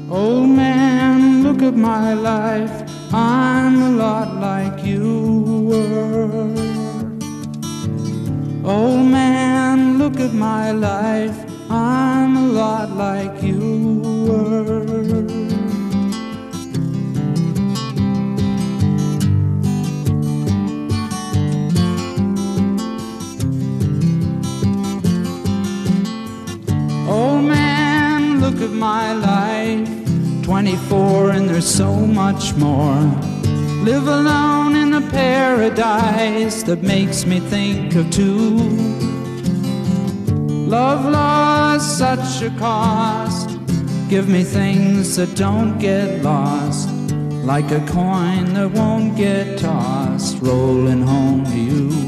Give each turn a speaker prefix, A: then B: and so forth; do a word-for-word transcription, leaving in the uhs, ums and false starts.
A: Old man, look at my life, I'm a lot like you were. Old man, look at my life, I'm a lot like you were. Old man, look at my life, twenty-four and there's so much more. Live alone in a paradise that makes me think of two. Love lost such a cost. Give me things that don't get lost, like a coin that won't get tossed, rolling home to you.